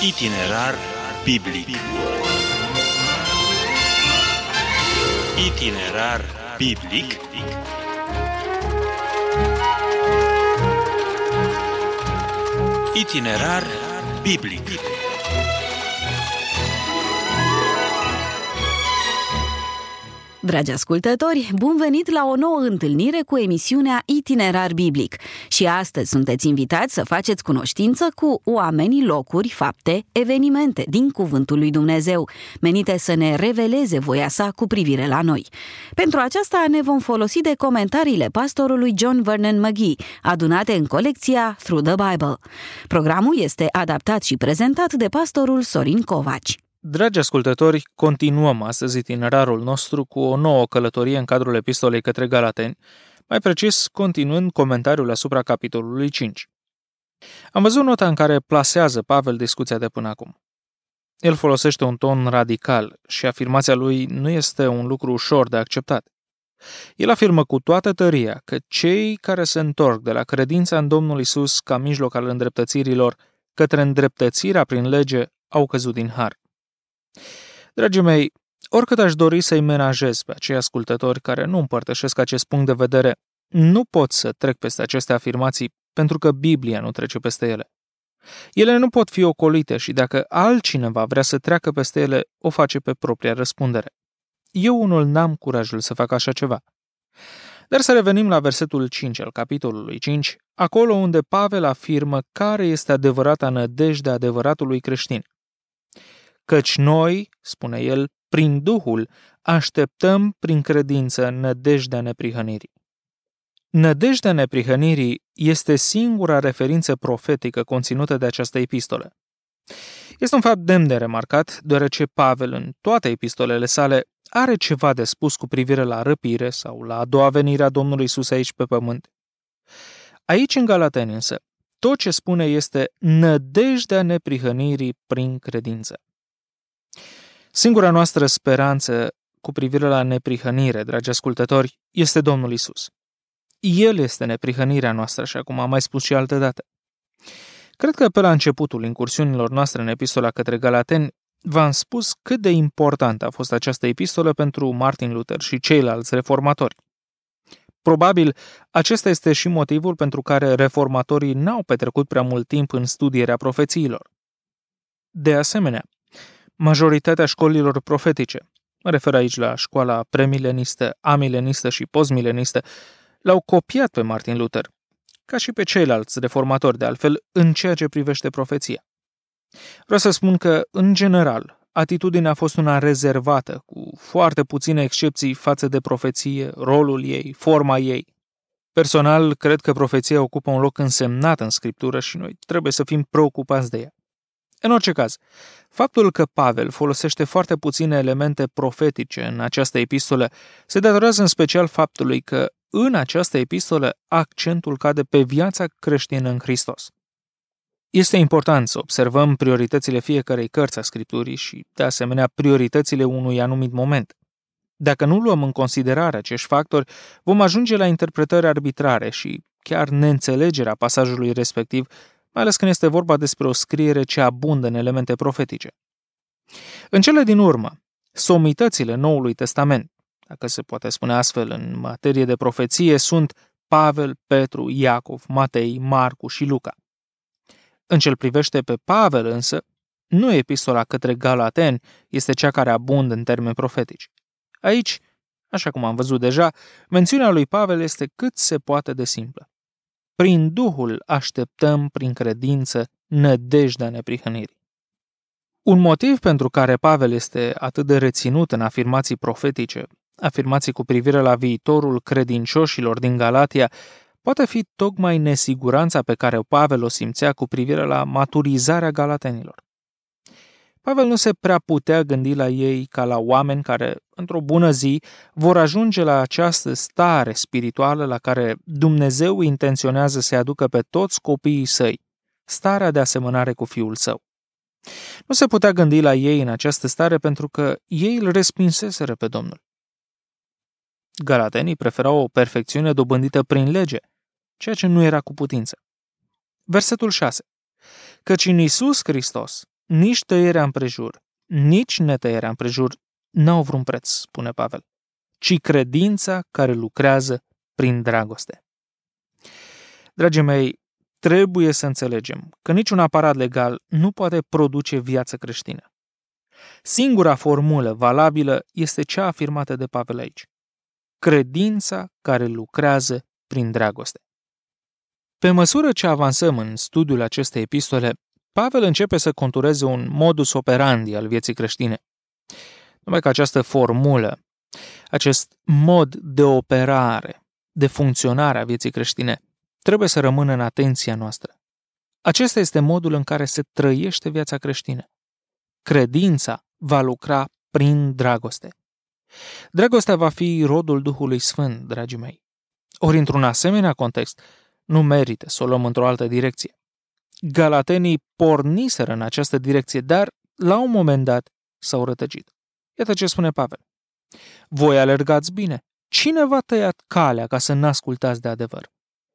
Itinerar biblic. Itinerar biblic. Itinerar biblic. Dragi ascultători, bun venit la o nouă întâlnire cu emisiunea Itinerar Biblic. Și astăzi sunteți invitați să faceți cunoștință cu oamenii, locuri, fapte, evenimente din Cuvântul lui Dumnezeu, menite să ne reveleze voia sa cu privire la noi. Pentru aceasta ne vom folosi de comentariile pastorului John Vernon McGee, adunate în colecția Through the Bible. Programul este adaptat și prezentat de pastorul Sorin Covaci. Dragi ascultători, continuăm astăzi itinerarul nostru cu o nouă călătorie în cadrul epistolei către Galateni, mai precis continuând comentariul asupra capitolului 5. Am văzut nota în care plasează Pavel discuția de până acum. El folosește un ton radical și afirmația lui nu este un lucru ușor de acceptat. El afirmă cu toată tăria că cei care se întorc de la credința în Domnul Isus ca mijloc al îndreptățirilor către îndreptățirea prin lege au căzut din har. Dragii mei, oricât aș dori să-i menajez pe acei ascultători care nu împărtășesc acest punct de vedere, nu pot să trec peste aceste afirmații pentru că Biblia nu trece peste ele. Ele nu pot fi ocolite și dacă altcineva vrea să treacă peste ele, o face pe propria răspundere. Eu unul n-am curajul să fac așa ceva. Dar să revenim la versetul 5 al capitolului 5, acolo unde Pavel afirmă care este adevărata nădejde a adevăratului creștin. Căci noi, spune el, prin Duhul, așteptăm prin credință nădejdea neprihănirii. Nădejdea neprihănirii este singura referință profetică conținută de această epistolă. Este un fapt demn de remarcat, deoarece Pavel, în toate epistolele sale, are ceva de spus cu privire la răpire sau la a doua venire a Domnului Iisus aici pe pământ. Aici, în Galateni, însă, tot ce spune este nădejdea neprihănirii prin credință. Singura noastră speranță cu privire la neprihănire, dragi ascultători, este Domnul Isus. El este neprihănirea noastră, așa cum am mai spus și altădată. Cred că pe la începutul incursiunilor noastre în epistola către Galateni, v-am spus cât de importantă a fost această epistolă pentru Martin Luther și ceilalți reformatori. Probabil, acesta este și motivul pentru care reformatorii n-au petrecut prea mult timp în studierea profețiilor. De asemenea, majoritatea școlilor profetice, mă refer aici la școala premilenistă, amilenistă și postmilenistă, l-au copiat pe Martin Luther, ca și pe ceilalți reformatori de altfel, în ceea ce privește profeția. Vreau să spun că, în general, atitudinea a fost una rezervată, cu foarte puține excepții față de profeție, rolul ei, forma ei. Personal, cred că profeția ocupă un loc însemnat în Scriptură și noi trebuie să fim preocupați de ea. În orice caz, faptul că Pavel folosește foarte puține elemente profetice în această epistolă se datorează în special faptului că în această epistolă accentul cade pe viața creștină în Hristos. Este important să observăm prioritățile fiecarei cărți a Scripturii și, de asemenea, prioritățile unui anumit moment. Dacă nu luăm în considerare acești factori, vom ajunge la interpretări arbitrare și chiar neînțelegerea pasajului respectiv, mai ales când este vorba despre o scriere ce abundă în elemente profetice. În cele din urmă, somitățile Noului Testament, dacă se poate spune astfel în materie de profeție, sunt Pavel, Petru, Iacov, Matei, Marcu și Luca. În ce-l privește pe Pavel însă, nu epistola către Galateni este cea care abundă în termeni profetici. Aici, așa cum am văzut deja, mențiunea lui Pavel este cât se poate de simplă. Prin Duhul așteptăm, prin credință, nădejdea neprihănirii. Un motiv pentru care Pavel este atât de reținut în afirmații profetice, afirmații cu privire la viitorul credincioșilor din Galatia, poate fi tocmai nesiguranța pe care Pavel o simțea cu privire la maturizarea galatenilor. Pavel nu se prea putea gândi la ei ca la oameni care, într-o bună zi, vor ajunge la această stare spirituală la care Dumnezeu intenționează să-i aducă pe toți copiii săi, starea de asemănare cu Fiul Său. Nu se putea gândi la ei în această stare pentru că ei îl respinseseră pe Domnul. Galatenii preferau o perfecțiune dobândită prin lege, ceea ce nu era cu putință. Versetul 6. Căci în Iisus Hristos nici tăierea împrejur, nici netăierea împrejur n-au vreun preț, spune Pavel, ci credința care lucrează prin dragoste. Dragii mei, trebuie să înțelegem că niciun aparat legal nu poate produce viață creștină. Singura formulă valabilă este cea afirmată de Pavel aici. Credința care lucrează prin dragoste. Pe măsură ce avansăm în studiul acestei epistole, Pavel începe să contureze un modus operandi al vieții creștine. Numai că această formulă, acest mod de operare, de funcționare a vieții creștine, trebuie să rămână în atenția noastră. Acesta este modul în care se trăiește viața creștină. Credința va lucra prin dragoste. Dragostea va fi rodul Duhului Sfânt, dragii mei. Ori într-un asemenea context, nu merită să o luăm într-o altă direcție. Galatenii porniseră în această direcție, dar la un moment dat s-au rătăcit. Iată ce spune Pavel. Voi alergați bine. Cine v-a tăiat calea ca să n-ascultați de adevăr?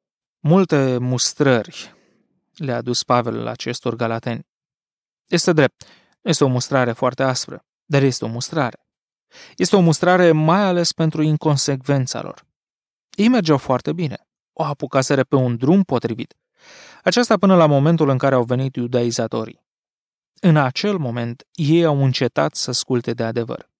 Multe mustrări le-a adus Pavel la acestor galateni. Este drept, este o mustrare foarte aspră, dar este o mustrare. Este o mustrare mai ales pentru inconsecvența lor. Ei mergeau foarte bine, o apucaseră pe un drum potrivit. Aceasta până la momentul în care au venit iudaizatorii. În acel moment, ei au încetat să asculte de adevăr.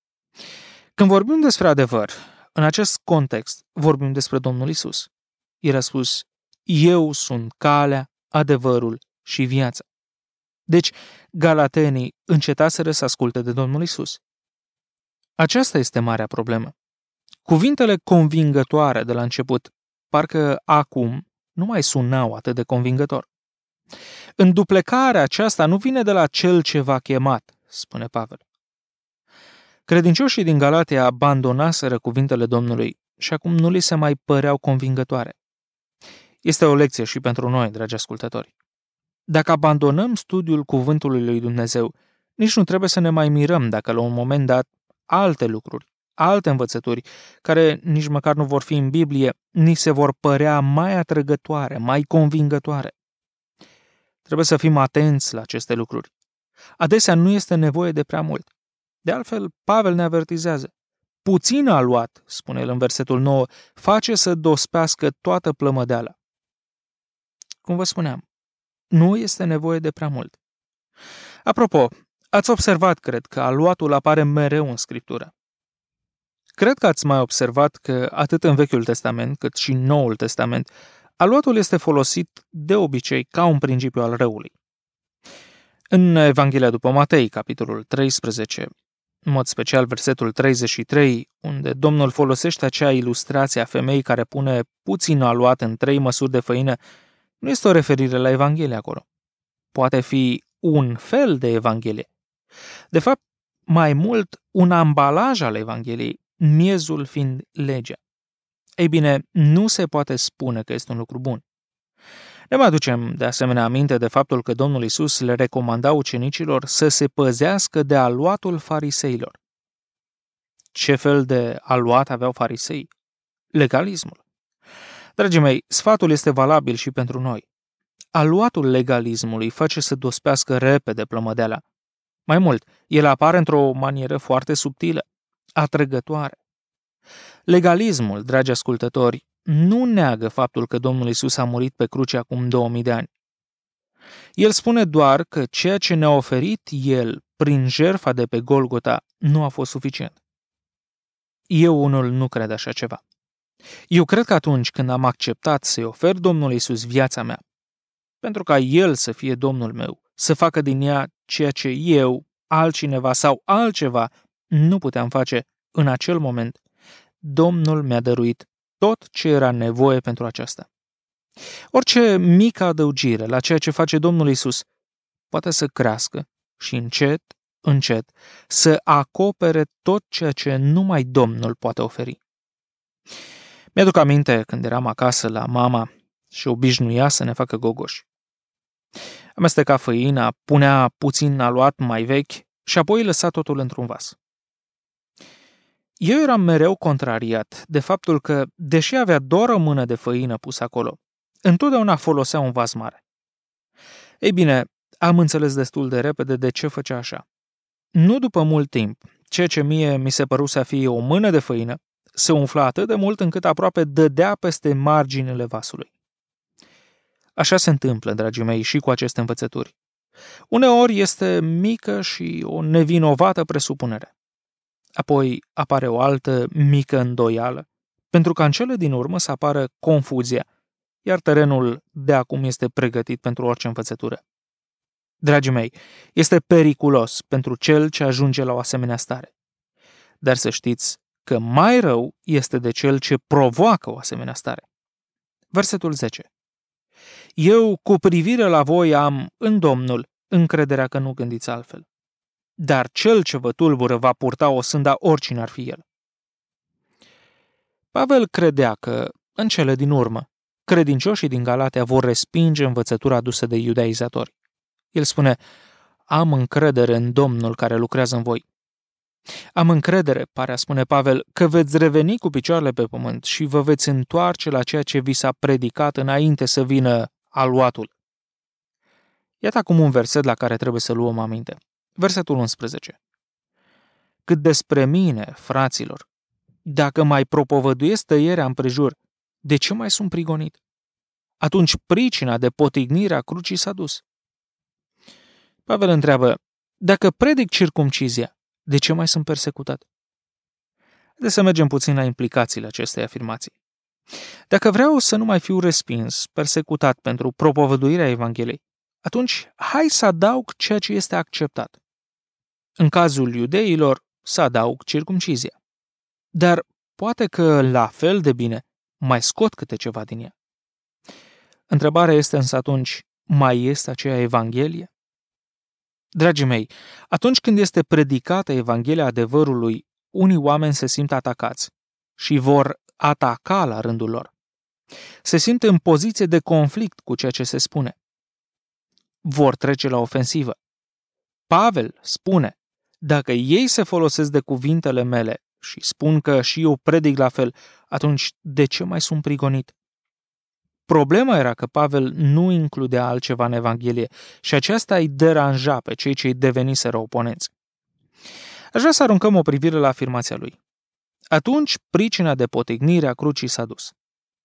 Când vorbim despre adevăr, în acest context, vorbim despre Domnul Isus. El a spus, eu sunt calea, adevărul și viața. Deci, galatenii încetaseră să asculte de Domnul Isus. Aceasta este marea problemă. Cuvintele convingătoare de la început, parcă acum nu mai sunau atât de convingător. Înduplecarea aceasta nu vine de la cel ce v-a chemat, spune Pavel. Credincioșii din Galatia abandonaseră cuvintele Domnului și acum nu li se mai păreau convingătoare. Este o lecție și pentru noi, dragi ascultători. Dacă abandonăm studiul cuvântului lui Dumnezeu, nici nu trebuie să ne mai mirăm dacă la un moment dat alte lucruri, alte învățături, care nici măcar nu vor fi în Biblie, ni se vor părea mai atrăgătoare, mai convingătoare. Trebuie să fim atenți la aceste lucruri. Adesea nu este nevoie de prea mult. De altfel, Pavel ne avertizează. Puțin a luat, spune el în versetul 9, face să dospească toată plămădeala. Cum vă spuneam, nu este nevoie de prea mult. Apropo, ați observat, cred, că aluatul apare mereu în Scriptură. Cred că ați mai observat că atât în Vechiul Testament cât și în Noul Testament, aluatul este folosit de obicei ca un principiu al răului. În Evanghelia după Matei, capitolul 13, în mod special versetul 33, unde Domnul folosește acea ilustrație a femeii care pune puțin aluat în 3 măsuri de făină, nu este o referire la Evanghelie acolo. Poate fi un fel de Evanghelie. De fapt, mai mult, un ambalaj al Evangheliei, miezul fiind legea. Ei bine, nu se poate spune că este un lucru bun. Ne mai aducem de asemenea aminte de faptul că Domnul Iisus le recomanda ucenicilor să se păzească de aluatul fariseilor. Ce fel de aluat aveau farisei? Legalismul. Dragii mei, sfatul este valabil și pentru noi. Aluatul legalismului face să dospească repede plămădeala. Mai mult, el apare într-o manieră foarte subtilă, atrăgătoare. Legalismul, dragi ascultători, nu neagă faptul că Domnul Iisus a murit pe cruce acum 2000 de ani. El spune doar că ceea ce ne-a oferit El prin jertfa de pe Golgota nu a fost suficient. Eu unul nu cred așa ceva. Eu cred că atunci când am acceptat să-i ofer Domnului Iisus viața mea, pentru ca El să fie Domnul meu, să facă din ea ceea ce eu, altcineva sau altceva nu puteam face în acel moment, Domnul mi-a dăruit tot ce era nevoie pentru aceasta. Orice mică adăugire la ceea ce face Domnul Iisus poate să crească și încet, încet, să acopere tot ceea ce numai Domnul poate oferi. Mi-aduc aminte când eram acasă la mama și obișnuia să ne facă gogoși. Amesteca făina, punea puțin aluat mai vechi și apoi lăsa totul într-un vas. Eu eram mereu contrariat de faptul că, deși avea doar o mână de făină pusă acolo, întotdeauna folosea un vas mare. Ei bine, Am înțeles destul de repede de ce făcea așa. Nu după mult timp, ceea ce mie mi se păru să fie o mână de făină, se umfla atât de mult încât aproape dădea peste marginile vasului. Așa se întâmplă, dragii mei, și cu aceste învățături. Uneori este mică și o nevinovată presupunere. Apoi apare o altă mică îndoială, pentru ca în cele din urmă să apară confuzia, iar terenul de acum este pregătit pentru orice învățătură. Dragii mei, este periculos pentru cel ce ajunge la o asemenea stare. Dar să știți că mai rău este de cel ce provoacă o asemenea stare. Versetul 10. Eu, cu privire la voi, am în Domnul încrederea că nu gândiți altfel. Dar cel ce vă tulbură va purta o sânda oricine ar fi el. Pavel credea că, în cele din urmă, credincioșii din Galatea vor respinge învățătura adusă de iudaizatori. El spune, am încredere în Domnul care lucrează în voi. Am încredere, pare a spune Pavel, că veți reveni cu picioarele pe pământ și vă veți întoarce la ceea ce vi s-a predicat înainte să vină aluatul. Iată acum un verset la care trebuie să luăm aminte. Versetul 11. Cât despre mine, fraților, dacă mai propovăduiesc tăierea împrejur, de ce mai sunt prigonit? Atunci pricina de potignire a crucii s-a dus. Pavel întreabă, dacă predic circumcizia, de ce mai sunt persecutat? Haideți să mergem puțin la implicațiile acestei afirmații. Dacă vreau să nu mai fiu respins, persecutat pentru propovăduirea Evangheliei, atunci hai să adaug ceea ce este acceptat. În cazul iudeilor, să adaug circumcizia. Dar poate că, la fel de bine, mai scot câte ceva din ea. Întrebarea este însă atunci, mai este aceea Evanghelie? Dragii mei, atunci când este predicată Evanghelia adevărului, unii oameni se simt atacați și vor ataca la rândul lor. Se simt în poziție de conflict cu ceea ce se spune. Vor trece la ofensivă. Pavel spune, dacă ei se folosesc de cuvintele mele și spun că și eu predic la fel, atunci de ce mai sunt prigonit? Problema era că Pavel nu includea altceva în Evanghelie și aceasta îi deranja pe cei ce îi deveniseră oponenți. Aș vrea să aruncăm o privire la afirmația lui. Atunci pricina de potignire a crucii s-a dus.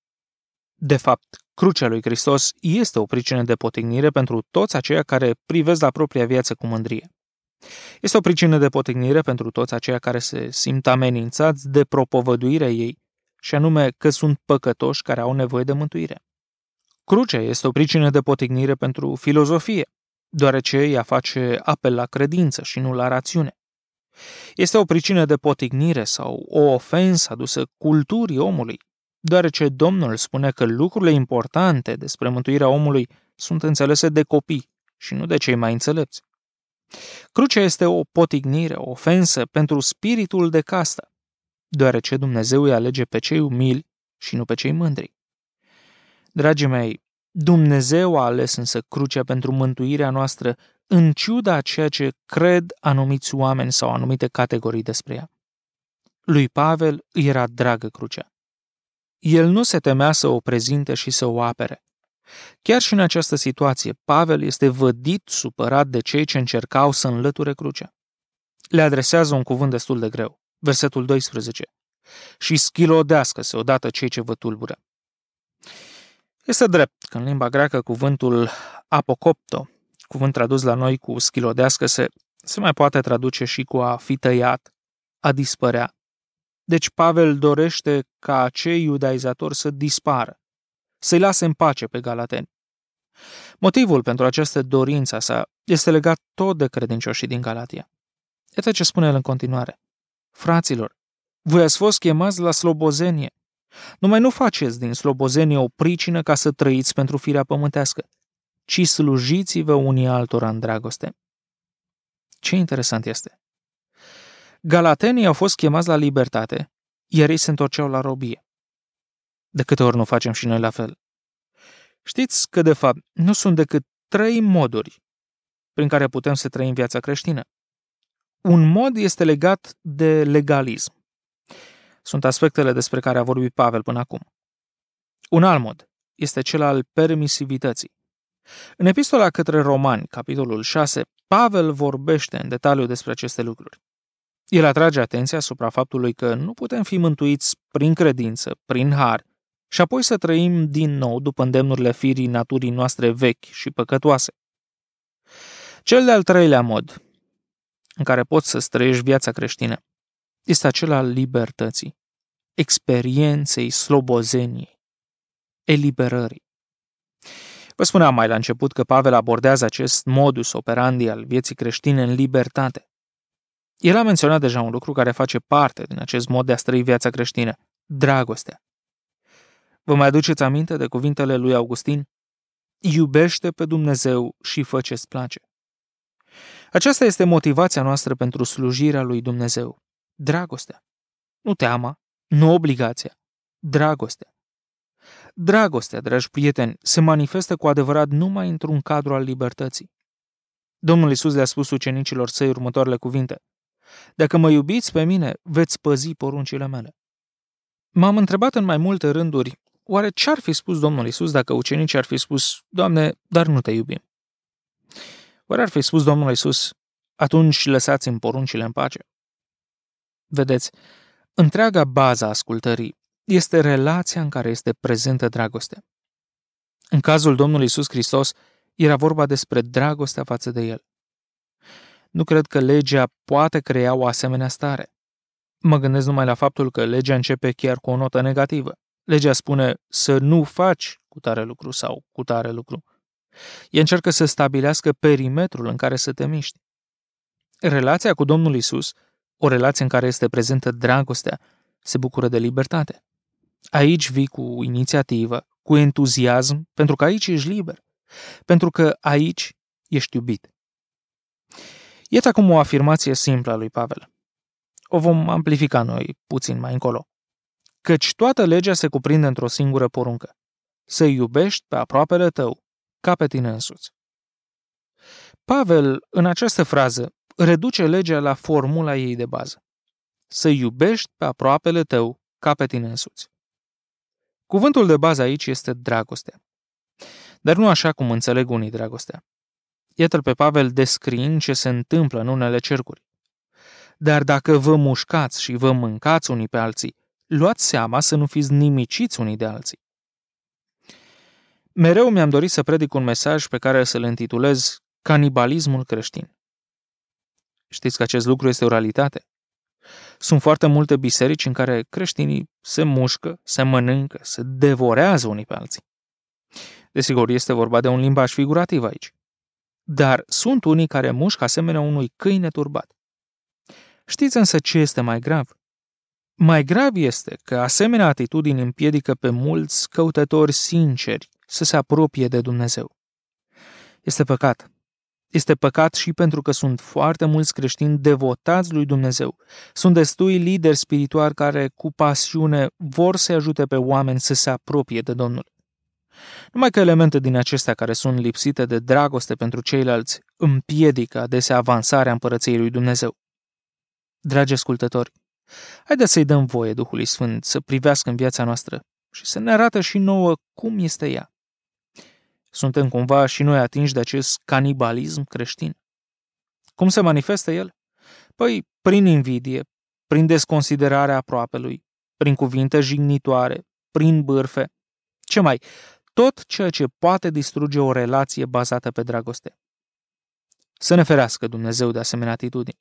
De fapt, crucea lui Hristos este o pricină de potignire pentru toți aceia care privesc la propria viață cu mândrie. Este o pricină de potignire pentru toți aceia care se simt amenințați de propovăduirea ei, și anume că sunt păcătoși care au nevoie de mântuire. Crucea este o pricină de potignire pentru filozofie, deoarece ea face apel la credință și nu la rațiune. Este o pricină de potignire sau o ofensă adusă culturii omului, deoarece Domnul spune că lucrurile importante despre mântuirea omului sunt înțelese de copii și nu de cei mai înțelepți. Crucea este o potignire, o ofensă pentru spiritul de castă, deoarece Dumnezeu îi alege pe cei umili și nu pe cei mândri. Dragii mei, Dumnezeu a ales însă crucea pentru mântuirea noastră în ciuda a ceea ce cred anumiți oameni sau anumite categorii despre ea. Lui Pavel îi era dragă crucea. El nu se temea să o prezinte și să o apere. Chiar și în această situație, Pavel este vădit supărat de cei ce încercau să înlăture crucea. Le adresează un cuvânt destul de greu. Versetul 12. Și schilodească-se odată cei ce vă tulbură. Este drept că în limba greacă cuvântul apocopto, cuvânt tradus la noi cu schilodească-se, se mai poate traduce și cu a fi tăiat, a dispărea. Deci Pavel dorește ca acei iudaizatori să dispară, să-i lase în pace pe galateni. Motivul pentru această dorință a sa este legat tot de credincioșii din Galatia. Iată ce spune el în continuare. Fraților, voi ați fost chemați la slobozenie. Numai nu faceți din slobozenie o pricină ca să trăiți pentru firea pământească, ci slujiți-vă unii altora în dragoste. Ce interesant este! Galatenii au fost chemați la libertate, iar ei se întorceau la robie. De câte ori nu facem și noi la fel? Știți că, de fapt, nu sunt decât 3 moduri prin care putem să trăim viața creștină. Un mod este legat de legalism. Sunt aspectele despre care a vorbit Pavel până acum. Un alt mod este cel al permisivității. În epistola către Romani, capitolul 6, Pavel vorbește în detaliu despre aceste lucruri. El atrage atenția asupra faptului că nu putem fi mântuiți prin credință, prin har, și apoi să trăim din nou după îndemnurile firii naturii noastre vechi și păcătoase. Cel de-al treilea mod în care poți să trăiești viața creștină este acela al libertății, experienței slobozeniei, eliberării. Vă spuneam mai la început că Pavel abordează acest modus operandi al vieții creștine în libertate. El a menționat deja un lucru care face parte din acest mod de a trăi viața creștină, dragostea. Vă mai aduceți aminte de cuvintele lui Augustin? Iubește pe Dumnezeu și fă ce-ți place. Aceasta este motivația noastră pentru slujirea lui Dumnezeu. Dragostea. Nu teama, nu obligația. Dragostea. Dragostea, dragi prieteni, se manifestă cu adevărat numai într-un cadru al libertății. Domnul Iisus le-a spus ucenicilor săi următoarele cuvinte: Dacă mă iubiți pe mine, veți păzi poruncile mele. M-am întrebat în mai multe rânduri, oare ce-ar fi spus Domnul Iisus dacă ucenicii ar fi spus: Doamne, dar nu te iubim? Oare ar fi spus Domnul Iisus: atunci lăsați-mi poruncile în pace? Vedeți, întreaga bază a ascultării este relația în care este prezentă dragostea. În cazul Domnului Iisus Hristos, era vorba despre dragostea față de El. Nu cred că legea poate crea o asemenea stare. Mă gândesc numai la faptul că legea începe chiar cu o notă negativă. Legea spune să nu faci cutare lucru sau cutare lucru. Ea încearcă să stabilească perimetrul în care să te miști. Relația cu Domnul Iisus, o relație în care este prezentă dragostea, se bucură de libertate. Aici vii cu inițiativă, cu entuziasm, pentru că aici ești liber, pentru că aici ești iubit. Iată acum o afirmație simplă a lui Pavel. O vom amplifica noi puțin mai încolo. Căci toată legea se cuprinde într-o singură poruncă: să iubești pe aproapele tău ca pe tine însuți. Pavel, în această frază, reduce legea la formula ei de bază: să iubești pe aproapele tău ca pe tine însuți. Cuvântul de bază aici este dragostea. Dar nu așa cum înțeleg unii dragostea. Iată-l pe Pavel descriind ce se întâmplă în unele cercuri. Dar dacă vă mușcați și vă mâncați unii pe alții, luați seama să nu fiți nimiciți unii de alții. Mereu mi-am dorit să predic un mesaj pe care să-l intitulez Canibalismul creștin. Știți că acest lucru este o realitate? Sunt foarte multe biserici în care creștinii se mușcă, se mănâncă, se devorează unii pe alții. Desigur, este vorba de un limbaj figurativ aici. Dar sunt unii care mușcă asemenea unui câine turbat. Știți însă ce este mai grav? Mai grav este că asemenea atitudini împiedică pe mulți căutători sinceri să se apropie de Dumnezeu. Este păcat. Este păcat și pentru că sunt foarte mulți creștini devotați lui Dumnezeu. Sunt destui lideri spirituali care, cu pasiune, vor să ajute pe oameni să se apropie de Domnul. Numai că elemente din acestea care sunt lipsite de dragoste pentru ceilalți împiedică adesea avansarea împărăției lui Dumnezeu. Dragi ascultători, haideți să-i dăm voie Duhului Sfânt să privească în viața noastră și să ne arate și nouă cum este ea. Suntem cumva și noi atinși de acest canibalism creștin. Cum se manifestă el? Păi, prin invidie, prin desconsiderarea aproapelui, prin cuvinte jignitoare, prin bârfe. Ce mai? Tot ceea ce poate distruge o relație bazată pe dragoste. Să ne ferească Dumnezeu de asemenea atitudini.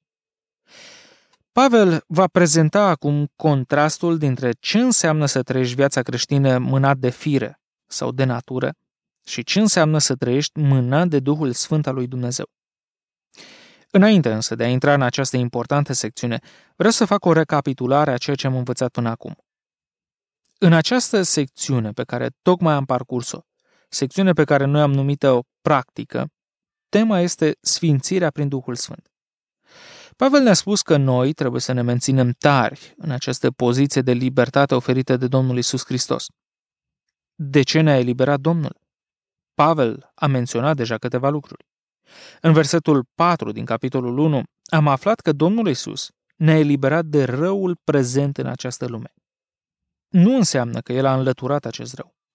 Pavel va prezenta acum contrastul dintre ce înseamnă să trăiești viața creștină mânat de fire sau de natură și ce înseamnă să trăiești mânat de Duhul Sfânt al lui Dumnezeu. Înainte însă de a intra în această importantă secțiune, vreau să fac o recapitulare a ceea ce am învățat până acum. În această secțiune pe care tocmai am parcurs-o, secțiune pe care noi am numit-o practică, tema este sfințirea prin Duhul Sfânt. Pavel ne-a spus că noi trebuie să ne menținem tari în această poziție de libertate oferită de Domnul Iisus Hristos. De ce ne-a eliberat Domnul? Pavel a menționat deja câteva lucruri. În versetul 4 din capitolul 1 am aflat că Domnul Iisus ne-a eliberat de răul prezent în această lume. Nu înseamnă că El a înlăturat acest rău.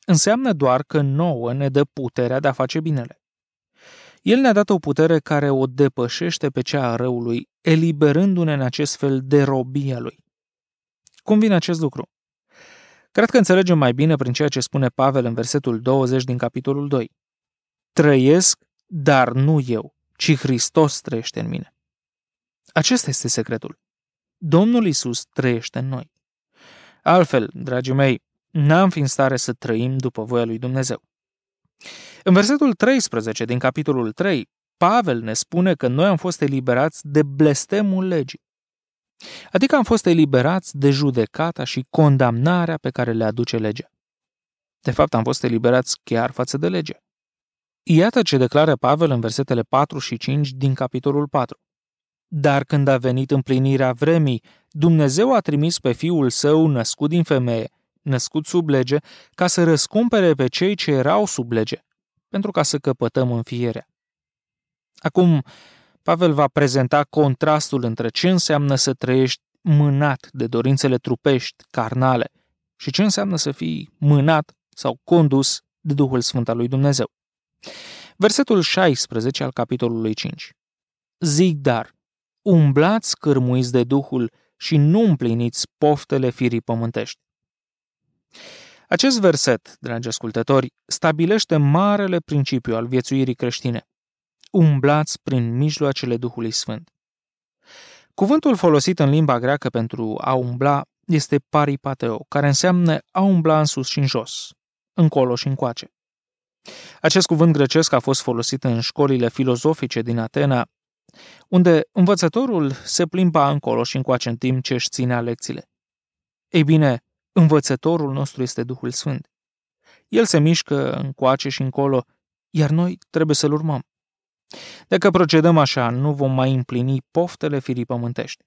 înseamnă doar că nouă ne dă puterea de a face binele. El ne-a dat o putere care o depășește pe cea a răului, eliberându-ne în acest fel de robia lui. Cum vine acest lucru? Cred că înțelegem mai bine prin ceea ce spune Pavel în versetul 20 din capitolul 2. Trăiesc, dar nu eu, ci Hristos trăiește în mine. Acesta este secretul. Domnul Iisus trăiește în noi. Altfel, dragii mei, n-am fi în stare să trăim după voia lui Dumnezeu. În versetul 13 din capitolul 3, Pavel ne spune că noi am fost eliberați de blestemul legii. Adică am fost eliberați de judecata și condamnarea pe care le aduce legea. De fapt, am fost eliberați chiar față de lege. Iată ce declară Pavel în versetele 4 și 5 din capitolul 4. Dar când a venit împlinirea vremii, Dumnezeu a trimis pe Fiul Său născut din femeie, născut sub lege, ca să răscumpere pe cei ce erau sub lege, pentru ca să căpătăm înfierea. Acum, Pavel va prezenta contrastul între ce înseamnă să trăiești mânat de dorințele trupești, carnale, și ce înseamnă să fii mânat sau condus de Duhul Sfânt al lui Dumnezeu. Versetul 16 al capitolului 5. Zic dar, umblați cârmuiți de Duhul și nu împliniți poftele firii pământești. Acest verset, dragi ascultători, stabilește marele principiu al viețuirii creștine. Umblați prin mijloacele Duhului Sfânt. Cuvântul folosit în limba greacă pentru a umbla este paripateo, care înseamnă a umbla în sus și în jos, încolo și încoace. Acest cuvânt grecesc a fost folosit în școlile filozofice din Atena, unde învățătorul se plimba încolo și încoace în timp ce își ținea lecțiile. Ei bine, învățătorul nostru este Duhul Sfânt. El se mișcă încoace și încolo, iar noi trebuie să-l urmăm. Dacă procedăm așa, nu vom mai împlini poftele firii pământești.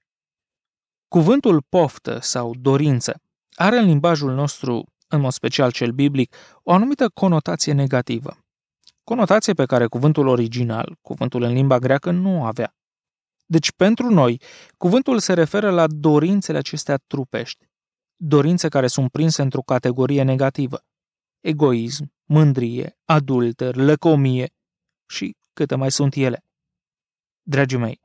Cuvântul poftă sau dorință are în limbajul nostru, în mod special cel biblic, o anumită conotație negativă. Conotație pe care cuvântul original, cuvântul în limba greacă, nu o avea. Deci, pentru noi, cuvântul se referă la dorințele acestea trupești, dorințe care sunt prinse într-o categorie negativă. Egoism, mândrie, adulter, lăcomie și câte mai sunt ele. Dragii mei,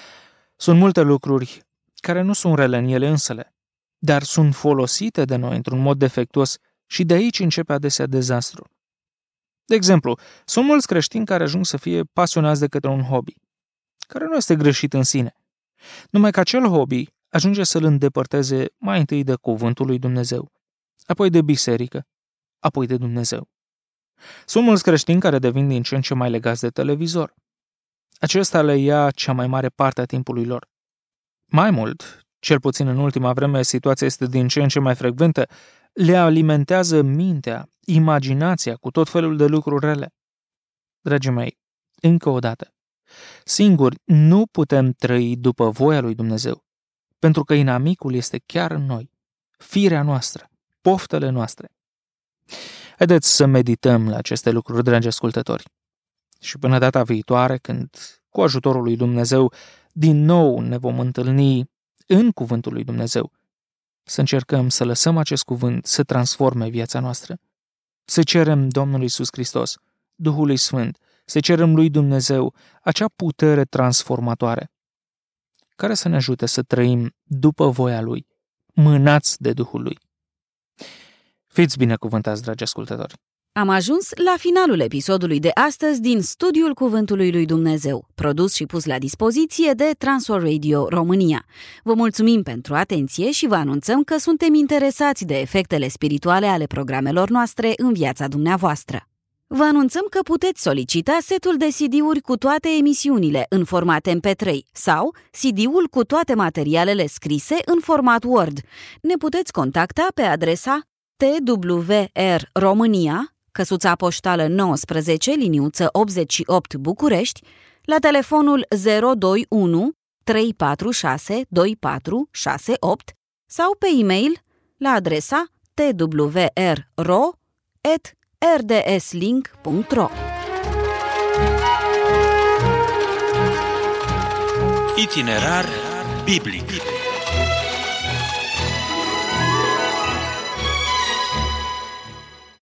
sunt multe lucruri care nu sunt rele în ele însele, dar sunt folosite de noi într-un mod defectuos și de aici începe adesea dezastru. De exemplu, sunt mulți creștini care ajung să fie pasionați de către un hobby, care nu este greșit în sine, numai că acel hobby ajunge să-l îndepărteze mai întâi de cuvântul lui Dumnezeu, apoi de biserică, apoi de Dumnezeu. Sunt mulți creștini care devin din ce în ce mai legați de televizor. Acesta le ia cea mai mare parte a timpului lor. Mai mult, cel puțin în ultima vreme, situația este din ce în ce mai frecventă, le alimentează mintea, imaginația cu tot felul de lucruri rele. Dragii mei, încă o dată, singuri nu putem trăi după voia lui Dumnezeu, pentru că inamicul este chiar în noi, firea noastră, poftele noastre. Haideți să medităm la aceste lucruri, dragi ascultători. Și până data viitoare, când, cu ajutorul lui Dumnezeu, din nou ne vom întâlni în cuvântul lui Dumnezeu, să încercăm să lăsăm acest cuvânt să transforme viața noastră. Să cerem Domnului Iisus Hristos, Duhului Sfânt, să cerem lui Dumnezeu acea putere transformatoare, care să ne ajute să trăim după voia Lui, mânați de Duhul Lui. Fiți binecuvântați, dragi ascultători! Am ajuns la finalul episodului de astăzi din Studiul Cuvântului lui Dumnezeu, produs și pus la dispoziție de Transworld Radio România. Vă mulțumim pentru atenție și vă anunțăm că suntem interesați de efectele spirituale ale programelor noastre în viața dumneavoastră. Vă anunțăm că puteți solicita setul de CD-uri cu toate emisiunile în format MP3 sau CD-ul cu toate materialele scrise în format Word. Ne puteți contacta pe adresa TWR România, căsuța poștală 19, liniuță 88 București, la telefonul 021 346 2468 sau pe e-mail la adresa twrro@rdslink.ro. Itinerar biblic.